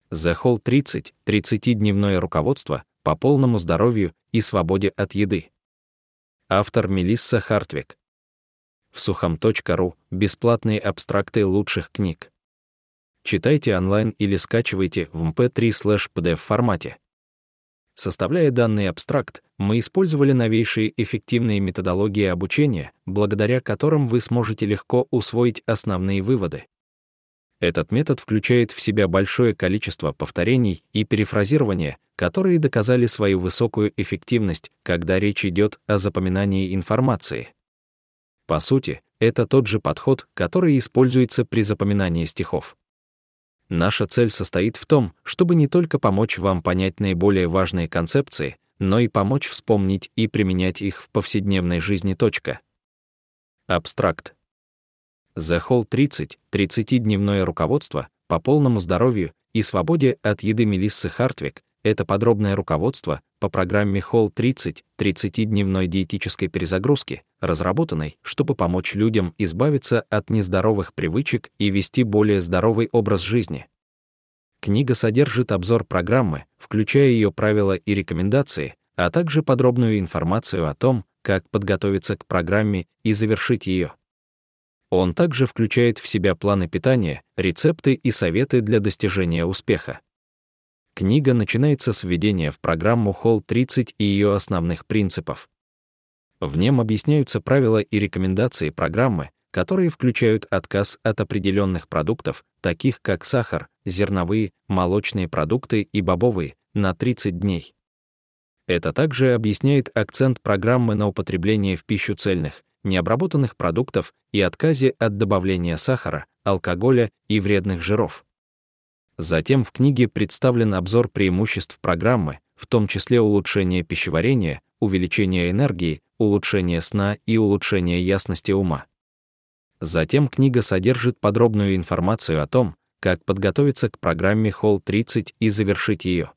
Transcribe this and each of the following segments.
The Whole 30 – 30-дневное руководство по полному здоровью и свободе от еды. Автор Мелисса Хартвик. Всухом.ру – бесплатные абстракты лучших книг. Читайте онлайн или скачивайте в mp3/pdf формате. Составляя данный абстракт, мы использовали новейшие эффективные методологии обучения, благодаря которым вы сможете легко усвоить основные выводы. Этот метод включает в себя большое количество повторений и перефразирования, которые доказали свою высокую эффективность, когда речь идет о запоминании информации. По сути, это тот же подход, который используется при запоминании стихов. Наша цель состоит в том, чтобы не только помочь вам понять наиболее важные концепции, но и помочь вспомнить и применять их в повседневной жизни. Абстракт. The Whole 30 – 30-дневное руководство по полному здоровью и свободе от еды Мелиссы Хартвик — это подробное руководство по программе Whole 30 – 30-дневной диетической перезагрузки, разработанной, чтобы помочь людям избавиться от нездоровых привычек и вести более здоровый образ жизни. Книга содержит обзор программы, включая ее правила и рекомендации, а также подробную информацию о том, как подготовиться к программе и завершить ее. Он также включает в себя планы питания, рецепты и советы для достижения успеха. Книга начинается с введения в программу Whole 30 и ее основных принципов. В нем объясняются правила и рекомендации программы, которые включают отказ от определенных продуктов, таких как сахар, зерновые, молочные продукты и бобовые, на 30 дней. Это также объясняет акцент программы на употребление в пищу цельных, необработанных продуктов и отказе от добавления сахара, алкоголя и вредных жиров. Затем в книге представлен обзор преимуществ программы, в том числе улучшение пищеварения, увеличение энергии, улучшение сна и улучшение ясности ума. Затем книга содержит подробную информацию о том, как подготовиться к программе Whole 30 и завершить ее.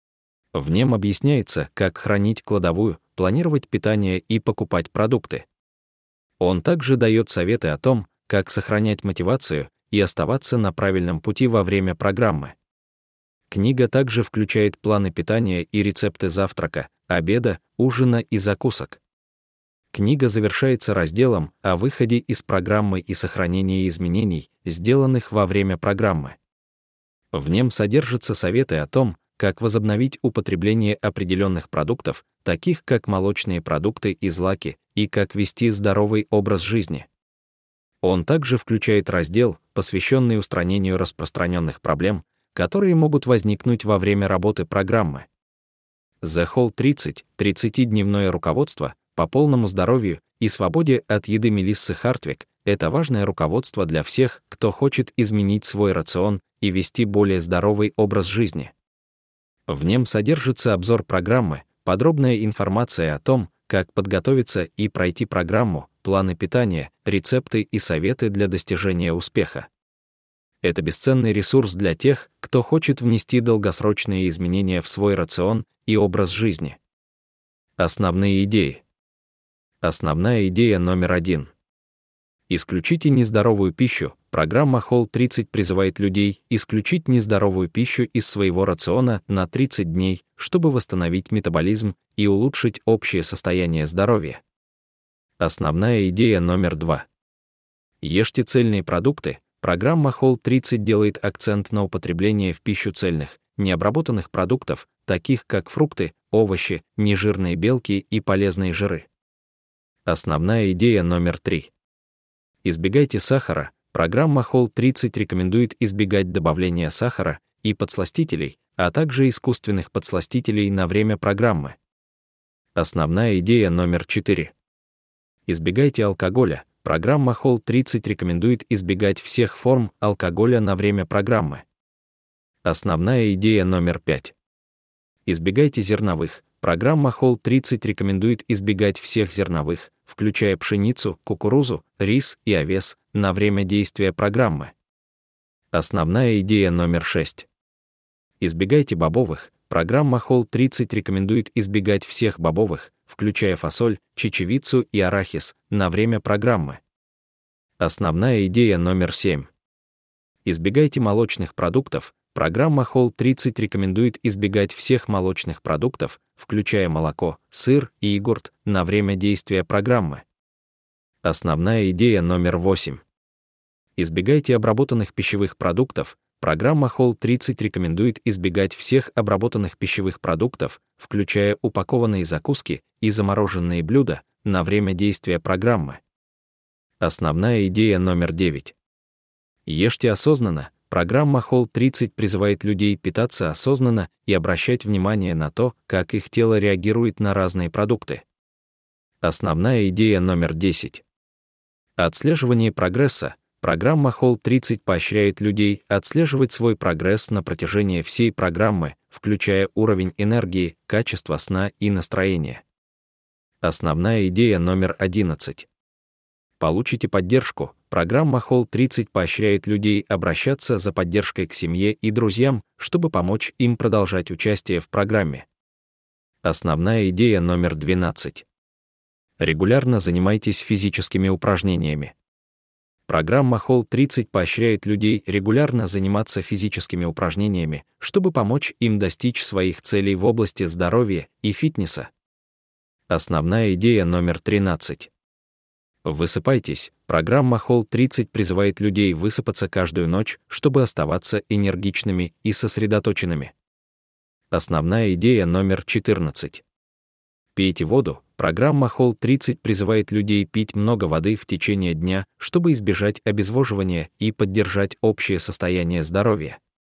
В нем объясняется, как хранить кладовую, планировать питание и покупать продукты. Он также дает советы о том, как сохранять мотивацию и оставаться на правильном пути во время программы. Книга также включает планы питания и рецепты завтрака, обеда, ужина и закусок. Книга завершается разделом о выходе из программы и сохранении изменений, сделанных во время программы. В нем содержатся советы о том, как возобновить употребление определенных продуктов, таких как молочные продукты и злаки, и как вести здоровый образ жизни. Он также включает раздел, посвященный устранению распространенных проблем, которые могут возникнуть во время работы программы. The Whole 30 – 30-дневное руководство по полному здоровью и свободе от еды Мелиссы Хартвик — это важное руководство для всех, кто хочет изменить свой рацион и вести более здоровый образ жизни. В нем содержится обзор программы, подробная информация о том, как подготовиться и пройти программу, планы питания, рецепты и советы для достижения успеха. Это бесценный ресурс для тех, кто хочет внести долгосрочные изменения в свой рацион и образ жизни. Основные идеи. Основная идея номер 1. Исключите нездоровую пищу. Программа Whole 30 призывает людей исключить нездоровую пищу из своего рациона на 30 дней, чтобы восстановить метаболизм и улучшить общее состояние здоровья. Основная идея номер 2. Ешьте цельные продукты. Программа Whole 30 делает акцент на употребление в пищу цельных, необработанных продуктов, таких как фрукты, овощи, нежирные белки и полезные жиры. Основная идея номер 3. Избегайте сахара. Программа Whole 30 рекомендует избегать добавления сахара и подсластителей, а также искусственных подсластителей на время программы. Основная идея номер 4. Избегайте алкоголя. Программа Whole 30 рекомендует избегать всех форм алкоголя на время программы. Основная идея номер 5. Избегайте зерновых. Программа Whole 30 рекомендует избегать всех зерновых, включая пшеницу, кукурузу, рис и овес, на время действия программы. Основная идея номер 6. Избегайте бобовых. Программа Whole 30 рекомендует избегать всех бобовых, включая фасоль, чечевицу и арахис, на время программы. Основная идея номер 7. Избегайте молочных продуктов. Программа Whole30 рекомендует избегать всех молочных продуктов, включая молоко, сыр и йогурт, на время действия программы. Основная идея номер 8. Избегайте обработанных пищевых продуктов. Программа Whole30 рекомендует избегать всех обработанных пищевых продуктов, включая упакованные закуски и замороженные блюда, на время действия программы. Основная идея номер 9. Ешьте осознанно. Программа Whole30 призывает людей питаться осознанно и обращать внимание на то, как их тело реагирует на разные продукты. Основная идея номер 10. Отслеживание прогресса. Программа Whole30 поощряет людей отслеживать свой прогресс на протяжении всей программы, включая уровень энергии, качество сна и настроения. Основная идея номер 11. Получите поддержку. Программа Whole30 поощряет людей обращаться за поддержкой к семье и друзьям, чтобы помочь им продолжать участие в программе. Основная идея номер 12. Регулярно занимайтесь физическими упражнениями. Программа Whole30 поощряет людей регулярно заниматься физическими упражнениями, чтобы помочь им достичь своих целей в области здоровья и фитнеса. Основная идея номер 13. Высыпайтесь. Программа Whole30 призывает людей высыпаться каждую ночь, чтобы оставаться энергичными и сосредоточенными. Основная идея номер 14. Пейте воду. Программа Whole30 призывает людей пить много воды в течение дня, чтобы избежать обезвоживания и поддержать общее состояние здоровья.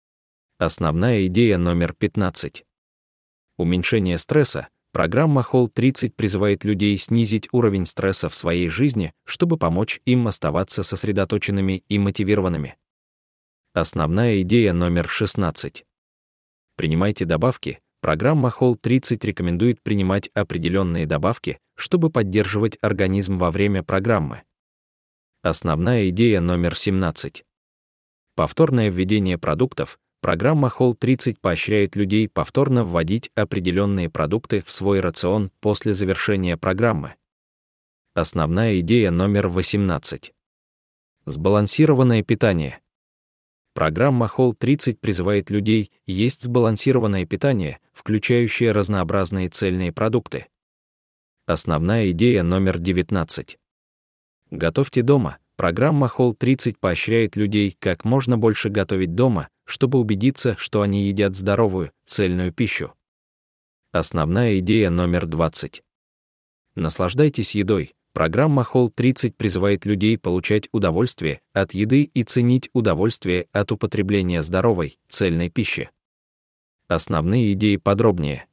Основная идея номер 15. Уменьшение стресса. Программа Whole30 призывает людей снизить уровень стресса в своей жизни, чтобы помочь им оставаться сосредоточенными и мотивированными. Основная идея номер 16. Принимайте добавки. Программа Whole30 рекомендует принимать определенные добавки, чтобы поддерживать организм во время программы. Основная идея номер 17. Повторное введение продуктов. Программа Whole30 поощряет людей повторно вводить определенные продукты в свой рацион после завершения программы. Основная идея номер 18. Сбалансированное питание. Программа Whole30 призывает людей есть сбалансированное питание, включающее разнообразные цельные продукты. Основная идея номер 19. Готовьте дома. Программа Whole30 поощряет людей как можно больше готовить дома, чтобы убедиться, что они едят здоровую, цельную пищу. Основная идея номер 20. Наслаждайтесь едой. Программа Whole30 призывает людей получать удовольствие от еды и ценить удовольствие от употребления здоровой, цельной пищи. Основные идеи подробнее.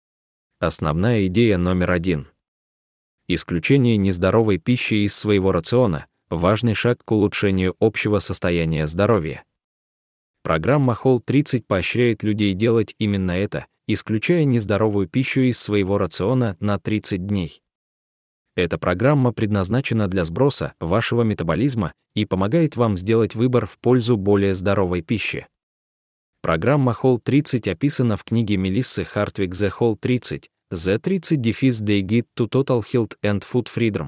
Основная идея номер 1. Исключение нездоровой пищи из своего рациона – важный шаг к улучшению общего состояния здоровья. Программа Whole30 поощряет людей делать именно это, исключая нездоровую пищу из своего рациона на 30 дней. Эта программа предназначена для сброса вашего метаболизма и помогает вам сделать выбор в пользу более здоровой пищи. Программа Whole30 описана в книге Мелиссы Хартвик The Whole30, The 30-Day Guide to Total Health and Food Freedom.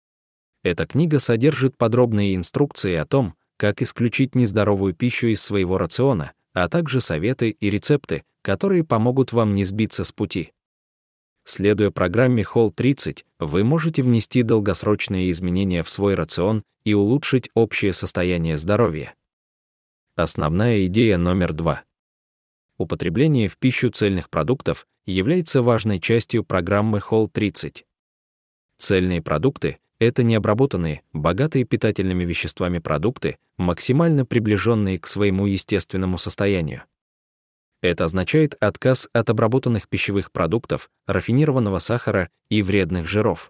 Эта книга содержит подробные инструкции о том, как исключить нездоровую пищу из своего рациона, а также советы и рецепты, которые помогут вам не сбиться с пути. Следуя программе Whole30, вы можете внести долгосрочные изменения в свой рацион и улучшить общее состояние здоровья. Основная идея номер 2. Употребление в пищу цельных продуктов является важной частью программы Whole30. Цельные продукты — это необработанные, богатые питательными веществами продукты, максимально приближенные к своему естественному состоянию. Это означает отказ от обработанных пищевых продуктов, рафинированного сахара и вредных жиров.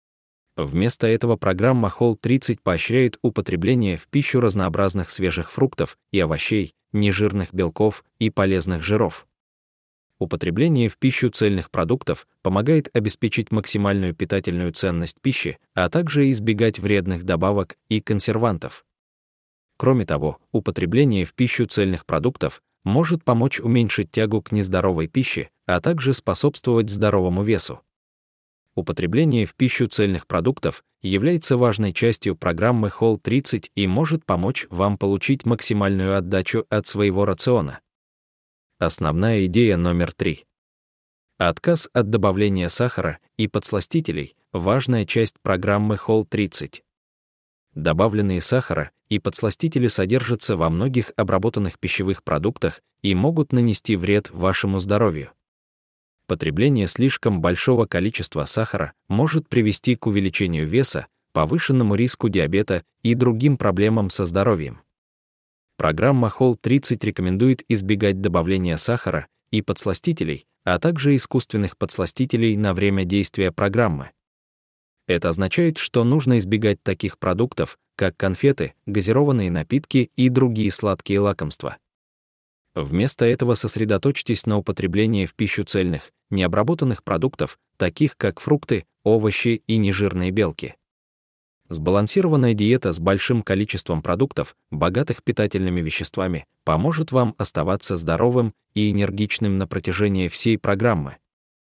Вместо этого программа Whole30 поощряет употребление в пищу разнообразных свежих фруктов и овощей, нежирных белков и полезных жиров. Употребление в пищу цельных продуктов помогает обеспечить максимальную питательную ценность пищи, а также избегать вредных добавок и консервантов. Кроме того, употребление в пищу цельных продуктов может помочь уменьшить тягу к нездоровой пище, а также способствовать здоровому весу. Употребление в пищу цельных продуктов является важной частью программы Whole30 и может помочь вам получить максимальную отдачу от своего рациона. Основная идея номер 3. Отказ от добавления сахара и подсластителей – важная часть программы Whole30. Добавленные сахара и подсластители содержатся во многих обработанных пищевых продуктах и могут нанести вред вашему здоровью. Потребление слишком большого количества сахара может привести к увеличению веса, повышенному риску диабета и другим проблемам со здоровьем. Программа Whole30 рекомендует избегать добавления сахара и подсластителей, а также искусственных подсластителей на время действия программы. Это означает, что нужно избегать таких продуктов, как конфеты, газированные напитки и другие сладкие лакомства. Вместо этого сосредоточьтесь на употреблении в пищу цельных, необработанных продуктов, таких как фрукты, овощи и нежирные белки. Сбалансированная диета с большим количеством продуктов, богатых питательными веществами, поможет вам оставаться здоровым и энергичным на протяжении всей программы.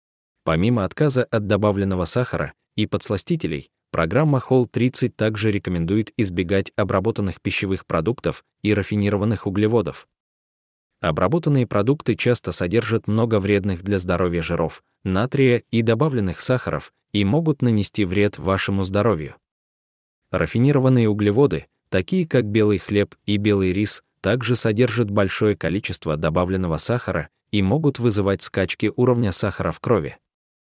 Помимо отказа от добавленного сахара и подсластителей, программа Whole30 также рекомендует избегать обработанных пищевых продуктов и рафинированных углеводов. Обработанные продукты часто содержат много вредных для здоровья жиров, натрия и добавленных сахаров и могут нанести вред вашему здоровью. Рафинированные углеводы, такие как белый хлеб и белый рис, также содержат большое количество добавленного сахара и могут вызывать скачки уровня сахара в крови.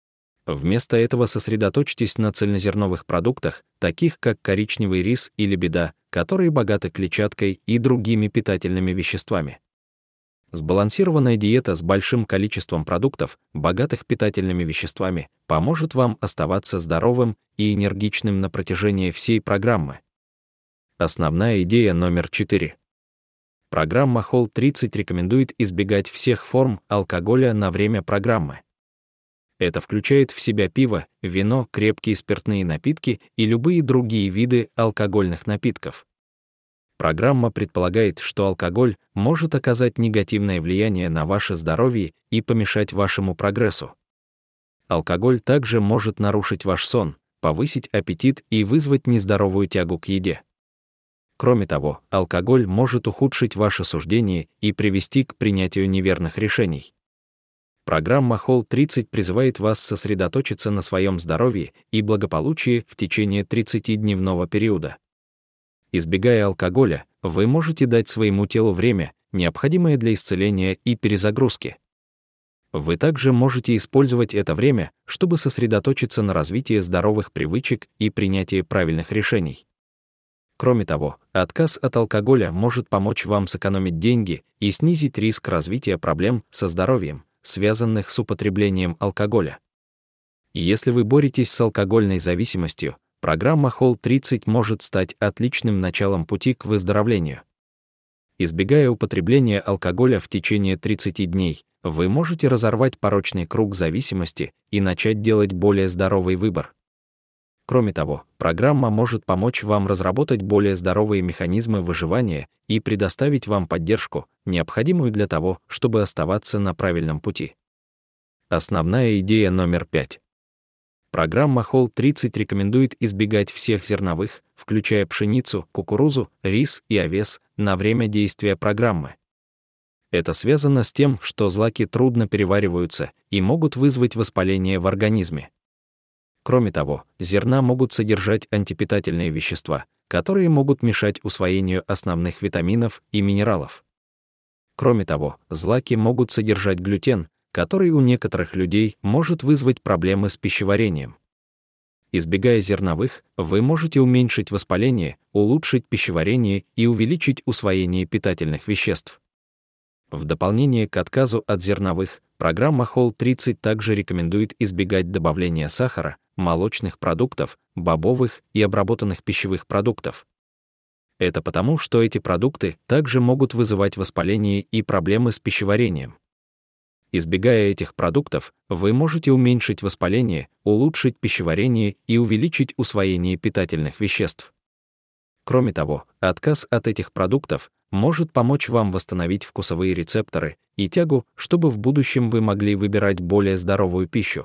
Вместо этого сосредоточьтесь на цельнозерновых продуктах, таких как коричневый рис и лебеда, которые богаты клетчаткой и другими питательными веществами. Сбалансированная диета с большим количеством продуктов, богатых питательными веществами, поможет вам оставаться здоровым и энергичным на протяжении всей программы. Основная идея номер 4. Программа Whole30 рекомендует избегать всех форм алкоголя на время программы. Это включает в себя пиво, вино, крепкие спиртные напитки и любые другие виды алкогольных напитков. Программа предполагает, что алкоголь может оказать негативное влияние на ваше здоровье и помешать вашему прогрессу. Алкоголь также может нарушить ваш сон, повысить аппетит и вызвать нездоровую тягу к еде. Кроме того, алкоголь может ухудшить ваше суждение и привести к принятию неверных решений. Программа Whole30 призывает вас сосредоточиться на своем здоровье и благополучии в течение 30-дневного периода. Избегая алкоголя, вы можете дать своему телу время, необходимое для исцеления и перезагрузки. Вы также можете использовать это время, чтобы сосредоточиться на развитии здоровых привычек и принятии правильных решений. Кроме того, отказ от алкоголя может помочь вам сэкономить деньги и снизить риск развития проблем со здоровьем, связанных с употреблением алкоголя. Если вы боретесь с алкогольной зависимостью, программа Whole30 может стать отличным началом пути к выздоровлению. Избегая употребления алкоголя в течение 30 дней, вы можете разорвать порочный круг зависимости и начать делать более здоровый выбор. Кроме того, программа может помочь вам разработать более здоровые механизмы выживания и предоставить вам поддержку, необходимую для того, чтобы оставаться на правильном пути. Основная идея номер 5. Программа Whole30 рекомендует избегать всех зерновых, включая пшеницу, кукурузу, рис и овес, на время действия программы. Это связано с тем, что злаки трудно перевариваются и могут вызвать воспаление в организме. Кроме того, зерна могут содержать антипитательные вещества, которые могут мешать усвоению основных витаминов и минералов. Кроме того, злаки могут содержать глютен, который у некоторых людей может вызвать проблемы с пищеварением. Избегая зерновых, вы можете уменьшить воспаление, улучшить пищеварение и увеличить усвоение питательных веществ. В дополнение к отказу от зерновых, программа Whole30 также рекомендует избегать добавления сахара, молочных продуктов, бобовых и обработанных пищевых продуктов. Это потому, что эти продукты также могут вызывать воспаление и проблемы с пищеварением. Избегая этих продуктов, вы можете уменьшить воспаление, улучшить пищеварение и увеличить усвоение питательных веществ. Кроме того, отказ от этих продуктов может помочь вам восстановить вкусовые рецепторы и тягу, чтобы в будущем вы могли выбирать более здоровую пищу.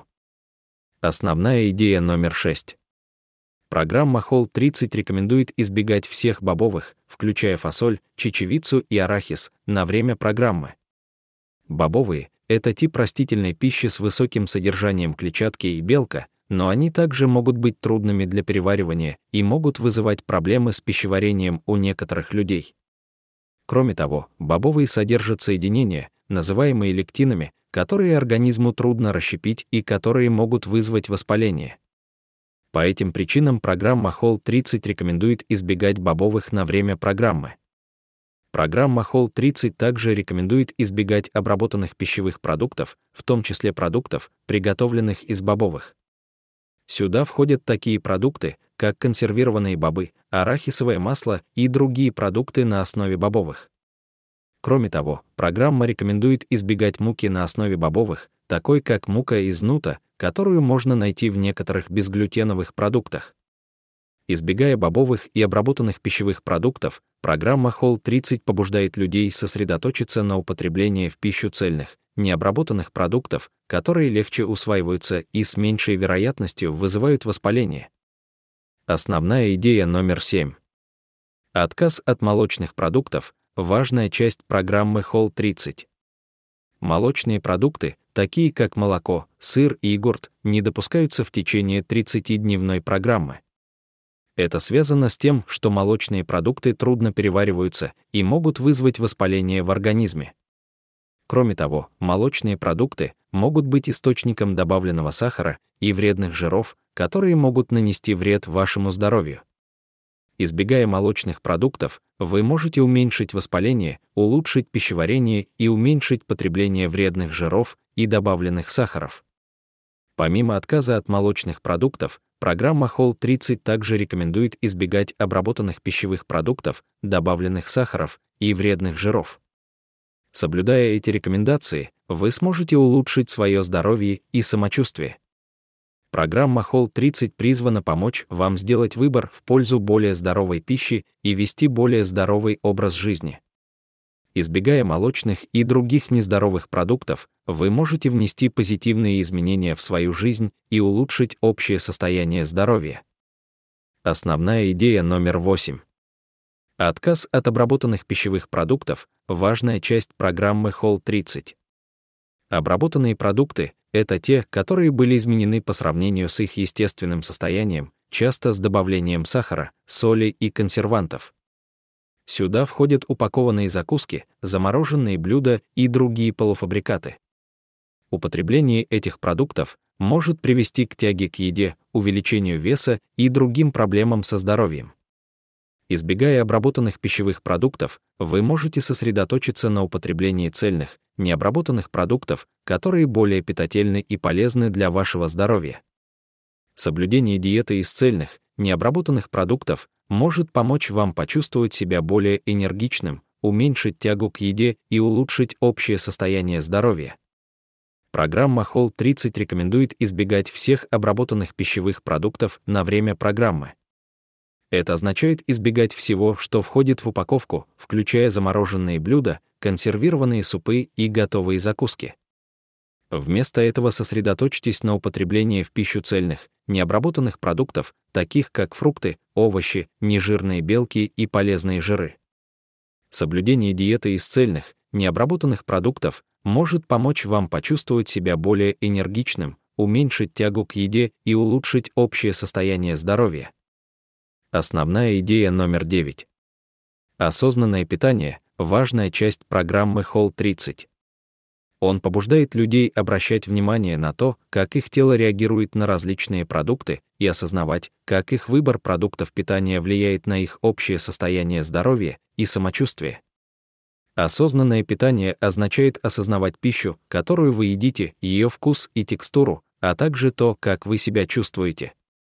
Основная идея номер 6. Программа Whole30 рекомендует избегать всех бобовых, включая фасоль, чечевицу и арахис, на время программы. Бобовые — это тип растительной пищи с высоким содержанием клетчатки и белка, но они также могут быть трудными для переваривания и могут вызывать проблемы с пищеварением у некоторых людей. Кроме того, бобовые содержат соединения, называемые лектинами, которые организму трудно расщепить и которые могут вызвать воспаление. По этим причинам программа Whole30 рекомендует избегать бобовых на время программы. Программа Whole30 также рекомендует избегать обработанных пищевых продуктов, в том числе продуктов, приготовленных из бобовых. Сюда входят такие продукты, как консервированные бобы, арахисовое масло и другие продукты на основе бобовых. Кроме того, программа рекомендует избегать муки на основе бобовых, такой как мука из нута, которую можно найти в некоторых безглютеновых продуктах. Избегая бобовых и обработанных пищевых продуктов, программа Whole30 побуждает людей сосредоточиться на употреблении в пищу цельных, необработанных продуктов, которые легче усваиваются и с меньшей вероятностью вызывают воспаление. Основная идея номер 7. Отказ от молочных продуктов – важная часть программы Whole30. Молочные продукты, такие как молоко, сыр и йогурт, не допускаются в течение 30-дневной программы. Это связано с тем, что молочные продукты трудно перевариваются и могут вызвать воспаление в организме. Кроме того, молочные продукты могут быть источником добавленного сахара и вредных жиров, которые могут нанести вред вашему здоровью. Избегая молочных продуктов, вы можете уменьшить воспаление, улучшить пищеварение и уменьшить потребление вредных жиров и добавленных сахаров. Помимо отказа от молочных продуктов, программа Whole30 также рекомендует избегать обработанных пищевых продуктов, добавленных сахаров и вредных жиров. Соблюдая эти рекомендации, вы сможете улучшить свое здоровье и самочувствие. Программа Whole30 призвана помочь вам сделать выбор в пользу более здоровой пищи и вести более здоровый образ жизни. Избегая молочных и других нездоровых продуктов, вы можете внести позитивные изменения в свою жизнь и улучшить общее состояние здоровья. Основная идея номер 8. Отказ от обработанных пищевых продуктов – важная часть программы Whole30. Обработанные продукты – это те, которые были изменены по сравнению с их естественным состоянием, часто с добавлением сахара, соли и консервантов. Сюда входят упакованные закуски, замороженные блюда и другие полуфабрикаты. Употребление этих продуктов может привести к тяге к еде, увеличению веса и другим проблемам со здоровьем. Избегая обработанных пищевых продуктов, вы можете сосредоточиться на употреблении цельных, необработанных продуктов, которые более питательны и полезны для вашего здоровья. Соблюдение диеты из цельных, необработанных продуктов может помочь вам почувствовать себя более энергичным, уменьшить тягу к еде и улучшить общее состояние здоровья. Программа Whole30 рекомендует избегать всех обработанных пищевых продуктов на время программы. Это означает избегать всего, что входит в упаковку, включая замороженные блюда, консервированные супы и готовые закуски. Вместо этого сосредоточьтесь на употреблении в пищу цельных, необработанных продуктов, таких как фрукты, овощи, нежирные белки и полезные жиры. Соблюдение диеты из цельных, необработанных продуктов может помочь вам почувствовать себя более энергичным, уменьшить тягу к еде и улучшить общее состояние здоровья. Основная идея номер 9. Осознанное питание – важная часть программы Whole30. Он побуждает людей обращать внимание на то, как их тело реагирует на различные продукты, и осознавать, как их выбор продуктов питания влияет на их общее состояние здоровья и самочувствия. Осознанное питание означает осознавать пищу, которую вы едите, ее вкус и текстуру, а также то, как вы себя чувствуете.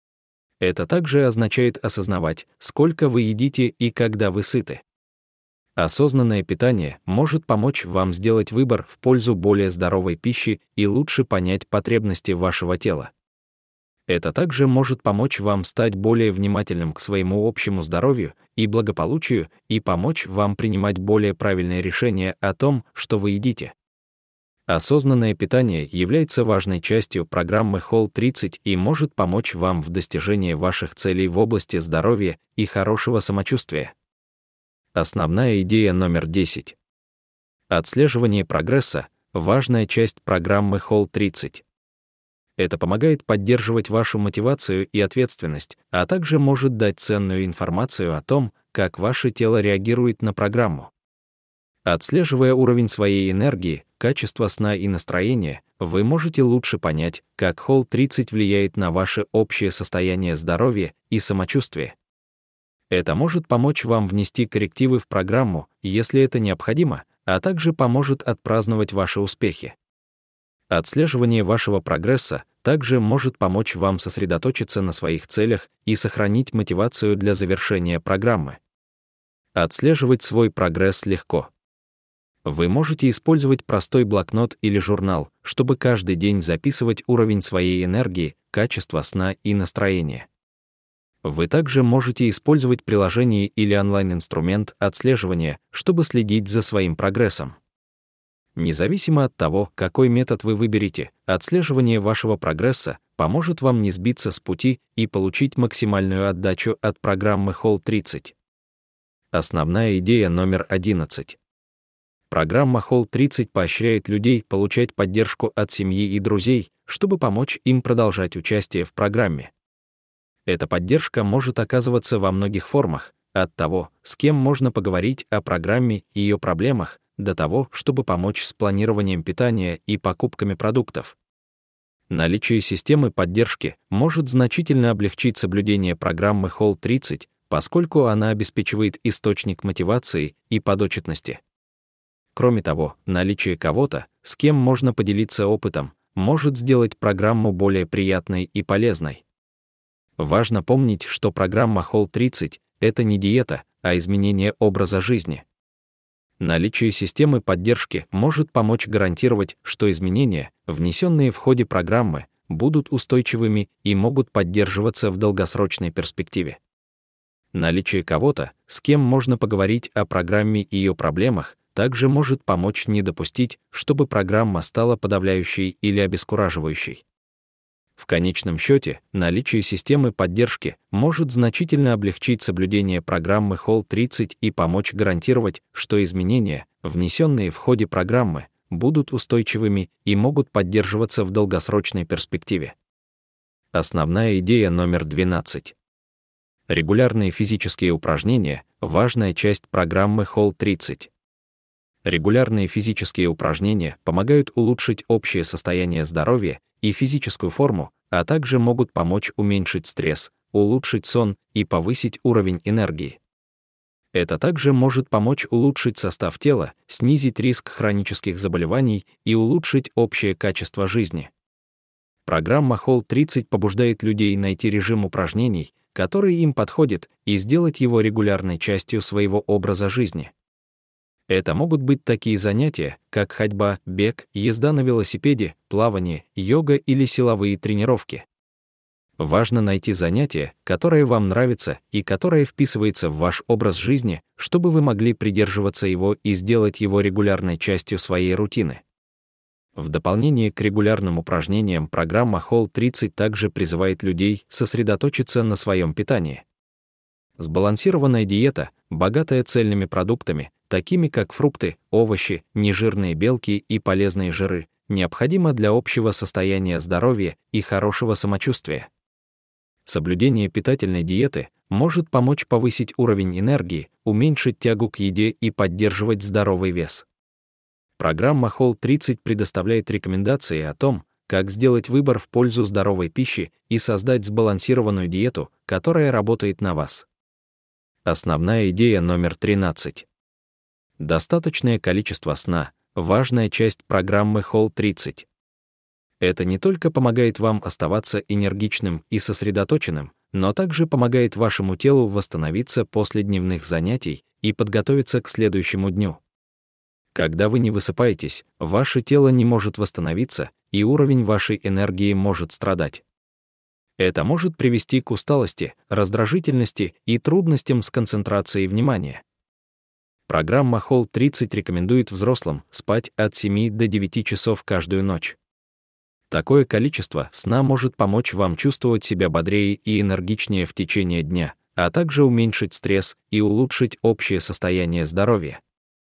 Это также означает осознавать, сколько вы едите и когда вы сыты. Осознанное питание может помочь вам сделать выбор в пользу более здоровой пищи и лучше понять потребности вашего тела. Это также может помочь вам стать более внимательным к своему общему здоровью и благополучию и помочь вам принимать более правильные решения о том, что вы едите. Осознанное питание является важной частью программы Whole30 и может помочь вам в достижении ваших целей в области здоровья и хорошего самочувствия. Основная идея номер 10. Отслеживание прогресса – важная часть программы Hall 30. Это помогает поддерживать вашу мотивацию и ответственность, а также может дать ценную информацию о том, как ваше тело реагирует на программу. Отслеживая уровень своей энергии, качество сна и настроения, вы можете лучше понять, как Hall 30 влияет на ваше общее состояние здоровья и самочувствия. Это может помочь вам внести коррективы в программу, если это необходимо, а также поможет отпраздновать ваши успехи. Отслеживание вашего прогресса также может помочь вам сосредоточиться на своих целях и сохранить мотивацию для завершения программы. Отслеживать свой прогресс легко. Вы можете использовать простой блокнот или журнал, чтобы каждый день записывать уровень своей энергии, качество сна и настроения. Вы также можете использовать приложение или онлайн-инструмент отслеживания, чтобы следить за своим прогрессом. Независимо от того, какой метод вы выберете, отслеживание вашего прогресса поможет вам не сбиться с пути и получить максимальную отдачу от программы Hall 30. Основная идея номер 11. Программа Hall 30 поощряет людей получать поддержку от семьи и друзей, чтобы помочь им продолжать участие в программе. Эта поддержка может оказываться во многих формах, от того, с кем можно поговорить о программе и ее проблемах, до того, чтобы помочь с планированием питания и покупками продуктов. Наличие системы поддержки может значительно облегчить соблюдение программы Hall 30, поскольку она обеспечивает источник мотивации и подотчетности. Кроме того, наличие кого-то, с кем можно поделиться опытом, может сделать программу более приятной и полезной. Важно помнить, что программа Hall 30 — это не диета, а изменение образа жизни. Наличие системы поддержки может помочь гарантировать, что изменения, внесенные в ходе программы, будут устойчивыми и могут поддерживаться в долгосрочной перспективе. Наличие кого-то, с кем можно поговорить о программе и ее проблемах, также может помочь не допустить, чтобы программа стала подавляющей или обескураживающей. В конечном счете, наличие системы поддержки может значительно облегчить соблюдение программы Hall 30 и помочь гарантировать, что изменения, внесенные в ходе программы, будут устойчивыми и могут поддерживаться в долгосрочной перспективе. Основная идея номер 12. Регулярные физические упражнения — важная часть программы Hall 30. Регулярные физические упражнения помогают улучшить общее состояние здоровья и физическую форму, а также могут помочь уменьшить стресс, улучшить сон и повысить уровень энергии. Это также может помочь улучшить состав тела, снизить риск хронических заболеваний и улучшить общее качество жизни. Программа Hall 30 побуждает людей найти режим упражнений, который им подходит, и сделать его регулярной частью своего образа жизни. Это могут быть такие занятия, как ходьба, бег, езда на велосипеде, плавание, йога или силовые тренировки. Важно найти занятие, которое вам нравится и которое вписывается в ваш образ жизни, чтобы вы могли придерживаться его и сделать его регулярной частью своей рутины. В дополнение к регулярным упражнениям программа Hall 30 также призывает людей сосредоточиться на своем питании. Сбалансированная диета, богатая цельными продуктами, такими как фрукты, овощи, нежирные белки и полезные жиры, необходима для общего состояния здоровья и хорошего самочувствия. Соблюдение питательной диеты может помочь повысить уровень энергии, уменьшить тягу к еде и поддерживать здоровый вес. Программа Hall 30 предоставляет рекомендации о том, как сделать выбор в пользу здоровой пищи и создать сбалансированную диету, которая работает на вас. Основная идея номер 13. Достаточное количество сна — важная часть программы Hall 30. Это не только помогает вам оставаться энергичным и сосредоточенным, но также помогает вашему телу восстановиться после дневных занятий и подготовиться к следующему дню. Когда вы не высыпаетесь, ваше тело не может восстановиться, и уровень вашей энергии может страдать. Это может привести к усталости, раздражительности и трудностям с концентрацией внимания. Программа Hall 30 рекомендует взрослым спать от 7 до 9 часов каждую ночь. Такое количество сна может помочь вам чувствовать себя бодрее и энергичнее в течение дня, а также уменьшить стресс и улучшить общее состояние здоровья.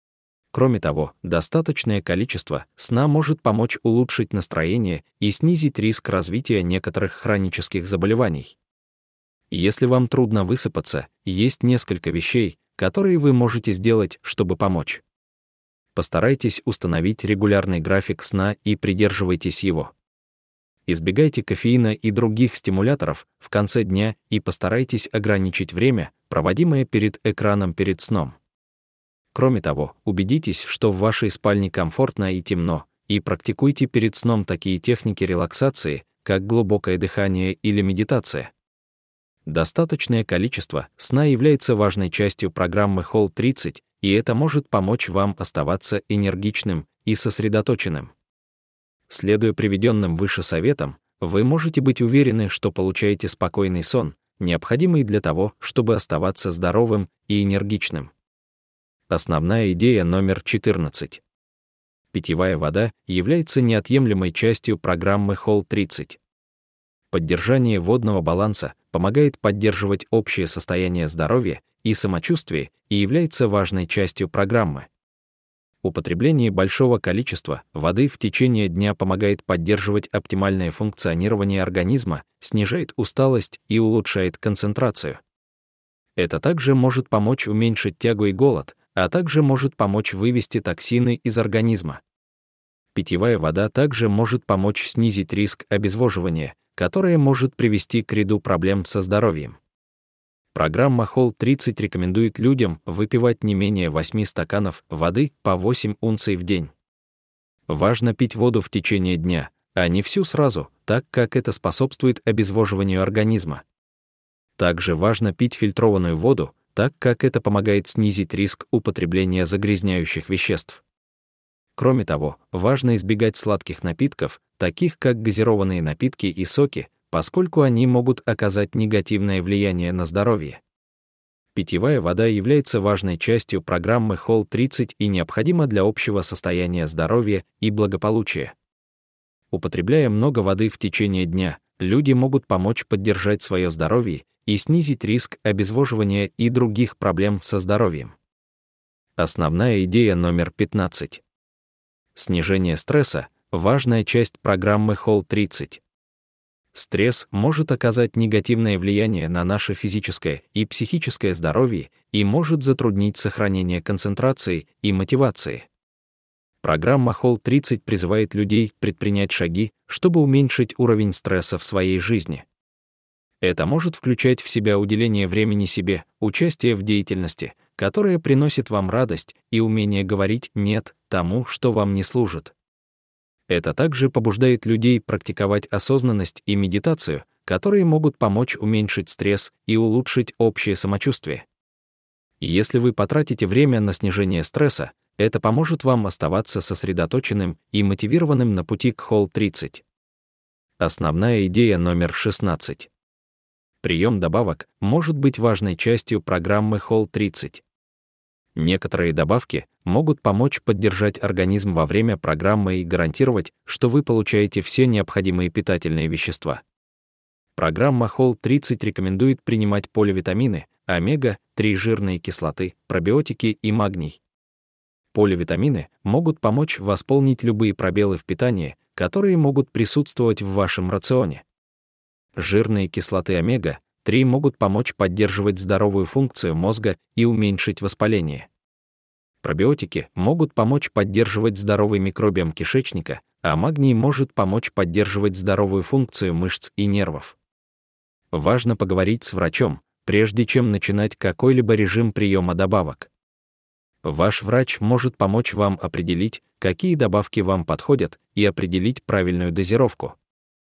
Кроме того, достаточное количество сна может помочь улучшить настроение и снизить риск развития некоторых хронических заболеваний. Если вам трудно высыпаться, есть несколько вещей, которые вы можете сделать, чтобы помочь. Постарайтесь установить регулярный график сна и придерживайтесь его. Избегайте кофеина и других стимуляторов в конце дня и постарайтесь ограничить время, проводимое перед экраном перед сном. Кроме того, убедитесь, что в вашей спальне комфортно и темно, и практикуйте перед сном такие техники релаксации, как глубокое дыхание или медитация. Достаточное количество сна является важной частью программы Whole 30, и это может помочь вам оставаться энергичным и сосредоточенным. Следуя приведенным выше советам, вы можете быть уверены, что получаете спокойный сон, необходимый для того, чтобы оставаться здоровым и энергичным. Основная идея номер 14. Питьевая вода является неотъемлемой частью программы Whole 30. Поддержание водного баланса помогает поддерживать общее состояние здоровья и самочувствия и является важной частью программы. Употребление большого количества воды в течение дня помогает поддерживать оптимальное функционирование организма, снижает усталость и улучшает концентрацию. Это также может помочь уменьшить тягу и голод, а также может помочь вывести токсины из организма. Питьевая вода также может помочь снизить риск обезвоживания, которое может привести к ряду проблем со здоровьем. Программа Whole 30 рекомендует людям выпивать не менее 8 стаканов воды по 8 унций в день. Важно пить воду в течение дня, а не всю сразу, так как это способствует обезвоживанию организма. Также важно пить фильтрованную воду, так как это помогает снизить риск употребления загрязняющих веществ. Кроме того, важно избегать сладких напитков, таких как газированные напитки и соки, поскольку они могут оказать негативное влияние на здоровье. Питьевая вода является важной частью программы Whole 30 и необходима для общего состояния здоровья и благополучия. Употребляя много воды в течение дня, люди могут помочь поддержать свое здоровье и снизить риск обезвоживания и других проблем со здоровьем. Основная идея номер 15. Снижение стресса – важная часть программы Whole 30. Стресс может оказать негативное влияние на наше физическое и психическое здоровье и может затруднить сохранение концентрации и мотивации. Программа Whole 30 призывает людей предпринять шаги, чтобы уменьшить уровень стресса в своей жизни. Это может включать в себя уделение времени себе, участие в деятельности, которая приносит вам радость, и умение говорить «нет» тому, что вам не служит. Это также побуждает людей практиковать осознанность и медитацию, которые могут помочь уменьшить стресс и улучшить общее самочувствие. Если вы потратите время на снижение стресса, это поможет вам оставаться сосредоточенным и мотивированным на пути к Whole 30. Основная идея номер 16. Прием добавок может быть важной частью программы Whole 30. Некоторые добавки могут помочь поддержать организм во время программы и гарантировать, что вы получаете все необходимые питательные вещества. Программа Whole 30 рекомендует принимать поливитамины, омега-3 жирные кислоты, пробиотики и магний. Поливитамины могут помочь восполнить любые пробелы в питании, которые могут присутствовать в вашем рационе. Жирные кислоты омега-3 могут помочь поддерживать здоровую функцию мозга и уменьшить воспаление. Пробиотики могут помочь поддерживать здоровый микробиом кишечника, а магний может помочь поддерживать здоровую функцию мышц и нервов. Важно поговорить с врачом, прежде чем начинать какой-либо режим приема добавок. Ваш врач может помочь вам определить, какие добавки вам подходят, и определить правильную дозировку.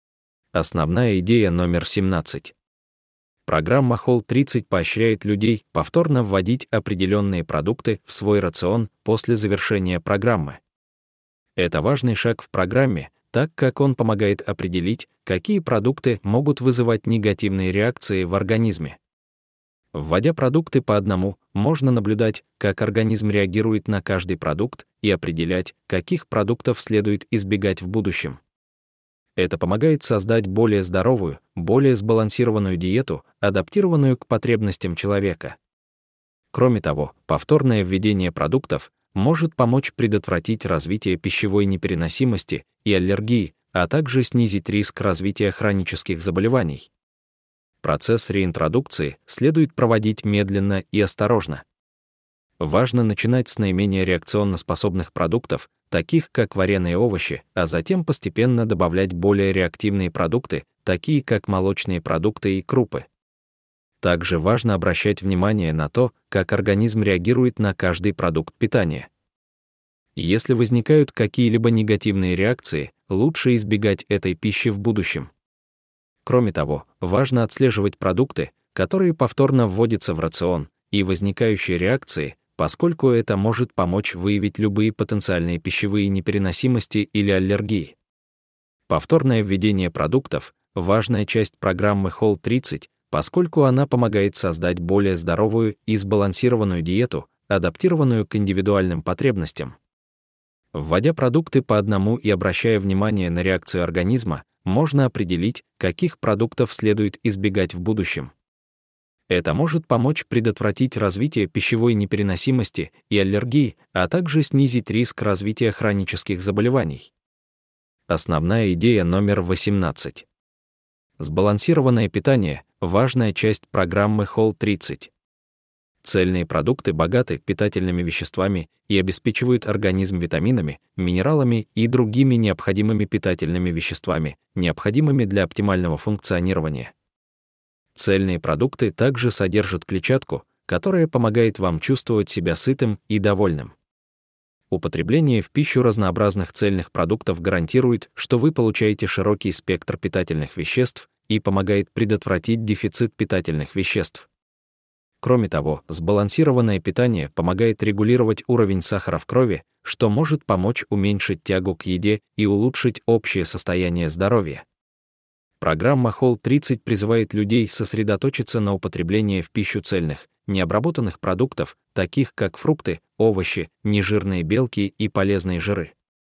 Основная идея номер 17. Программа Whole 30 поощряет людей повторно вводить определенные продукты в свой рацион после завершения программы. Это важный шаг в программе, так как он помогает определить, какие продукты могут вызывать негативные реакции в организме. Вводя продукты по одному, можно наблюдать, как организм реагирует на каждый продукт и определять, каких продуктов следует избегать в будущем. Это помогает создать более здоровую, более сбалансированную диету, адаптированную к потребностям человека. Кроме того, повторное введение продуктов может помочь предотвратить развитие пищевой непереносимости и аллергии, а также снизить риск развития хронических заболеваний. Процесс реинтродукции следует проводить медленно и осторожно. Важно начинать с наименее реакционно способных продуктов, таких как вареные овощи, а затем постепенно добавлять более реактивные продукты, такие как молочные продукты и крупы. Также важно обращать внимание на то, как организм реагирует на каждый продукт питания. Если возникают какие-либо негативные реакции, лучше избегать этой пищи в будущем. Кроме того, важно отслеживать продукты, которые повторно вводятся в рацион, и возникающие реакции, поскольку это может помочь выявить любые потенциальные пищевые непереносимости или аллергии. Повторное введение продуктов – важная часть программы Whole30, поскольку она помогает создать более здоровую и сбалансированную диету, адаптированную к индивидуальным потребностям. Вводя продукты по одному и обращая внимание на реакцию организма, можно определить, каких продуктов следует избегать в будущем. Это может помочь предотвратить развитие пищевой непереносимости и аллергии, а также снизить риск развития хронических заболеваний. Основная идея номер 18. Сбалансированное питание – важная часть программы Whole30. Цельные продукты богаты питательными веществами и обеспечивают организм витаминами, минералами и другими необходимыми питательными веществами, необходимыми для оптимального функционирования. Цельные продукты также содержат клетчатку, которая помогает вам чувствовать себя сытым и довольным. Употребление в пищу разнообразных цельных продуктов гарантирует, что вы получаете широкий спектр питательных веществ и помогает предотвратить дефицит питательных веществ. Кроме того, сбалансированное питание помогает регулировать уровень сахара в крови, что может помочь уменьшить тягу к еде и улучшить общее состояние здоровья. Программа Whole30 призывает людей сосредоточиться на употреблении в пищу цельных, необработанных продуктов, таких как фрукты, овощи, нежирные белки и полезные жиры.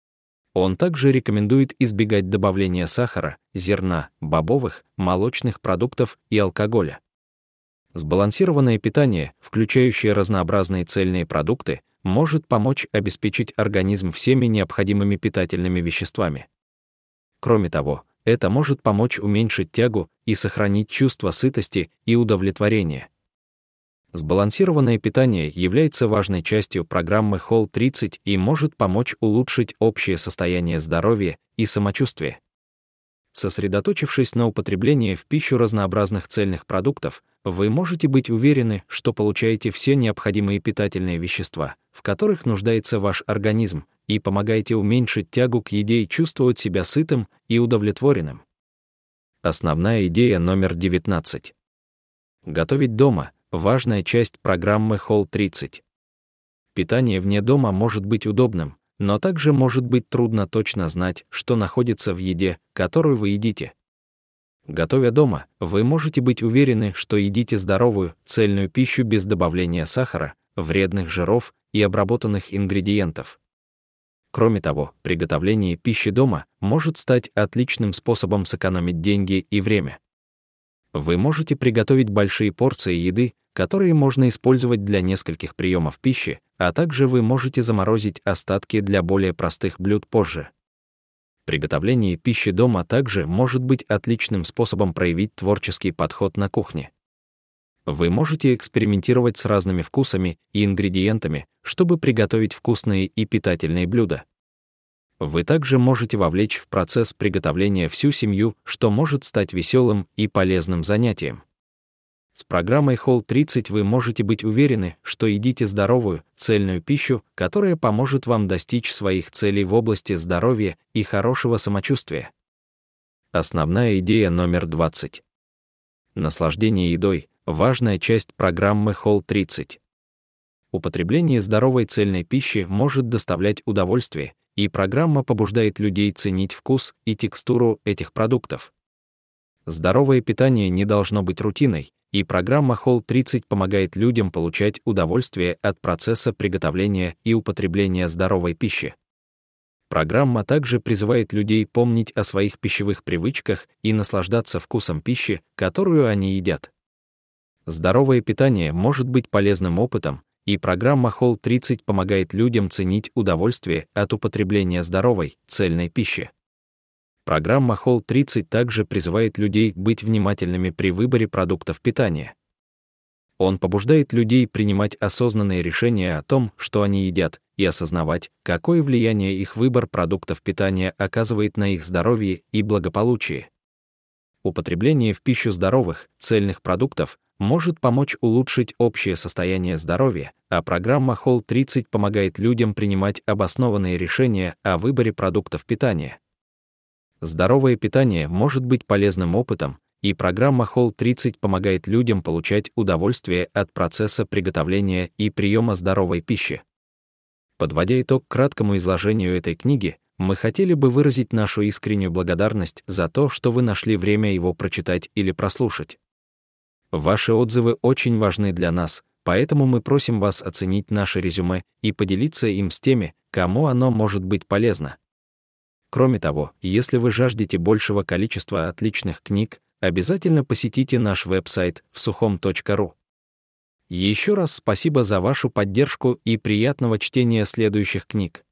Он также рекомендует избегать добавления сахара, зерна, бобовых, молочных продуктов и алкоголя. Сбалансированное питание, включающее разнообразные цельные продукты, может помочь обеспечить организм всеми необходимыми питательными веществами. Кроме того, это может помочь уменьшить тягу и сохранить чувство сытости и удовлетворения. Сбалансированное питание является важной частью программы Whole30 и может помочь улучшить общее состояние здоровья и самочувствия. Сосредоточившись на употреблении в пищу разнообразных цельных продуктов, вы можете быть уверены, что получаете все необходимые питательные вещества, в которых нуждается ваш организм, и помогаете уменьшить тягу к еде и чувствовать себя сытым и удовлетворенным. Основная идея номер 19. Готовить дома – важная часть программы Whole30. Питание вне дома может быть удобным, но также может быть трудно точно знать, что находится в еде, которую вы едите. Готовя дома, вы можете быть уверены, что едите здоровую, цельную пищу без добавления сахара, вредных жиров и обработанных ингредиентов. Кроме того, приготовление пищи дома может стать отличным способом сэкономить деньги и время. Вы можете приготовить большие порции еды, которые можно использовать для нескольких приемов пищи, а также вы можете заморозить остатки для более простых блюд позже. Приготовление пищи дома также может быть отличным способом проявить творческий подход на кухне. Вы можете экспериментировать с разными вкусами и ингредиентами, чтобы приготовить вкусные и питательные блюда. Вы также можете вовлечь в процесс приготовления всю семью, что может стать веселым и полезным занятием. С программой Whole30 вы можете быть уверены, что едите здоровую, цельную пищу, которая поможет вам достичь своих целей в области здоровья и хорошего самочувствия. Основная идея номер 20. Наслаждение едой – важная часть программы Whole30. Употребление здоровой цельной пищи может доставлять удовольствие, и программа побуждает людей ценить вкус и текстуру этих продуктов. Здоровое питание не должно быть рутиной, и программа Whole30 помогает людям получать удовольствие от процесса приготовления и употребления здоровой пищи. Программа также призывает людей помнить о своих пищевых привычках и наслаждаться вкусом пищи, которую они едят. Здоровое питание может быть полезным опытом, и программа Whole30 помогает людям ценить удовольствие от употребления здоровой, цельной пищи. Программа Whole30 также призывает людей быть внимательными при выборе продуктов питания. Он побуждает людей принимать осознанные решения о том, что они едят, и осознавать, какое влияние их выбор продуктов питания оказывает на их здоровье и благополучие. Употребление в пищу здоровых, цельных продуктов может помочь улучшить общее состояние здоровья, а программа Whole30 помогает людям принимать обоснованные решения о выборе продуктов питания. Здоровое питание может быть полезным опытом, и программа Whole30 помогает людям получать удовольствие от процесса приготовления и приема здоровой пищи. Подводя итог краткому изложению этой книги, мы хотели бы выразить нашу искреннюю благодарность за то, что вы нашли время его прочитать или прослушать. Ваши отзывы очень важны для нас, поэтому мы просим вас оценить наше резюме и поделиться им с теми, кому оно может быть полезно. Кроме того, если вы жаждете большего количества отличных книг, обязательно посетите наш веб-сайт vsuchom.ru. Еще раз спасибо за вашу поддержку и приятного чтения следующих книг.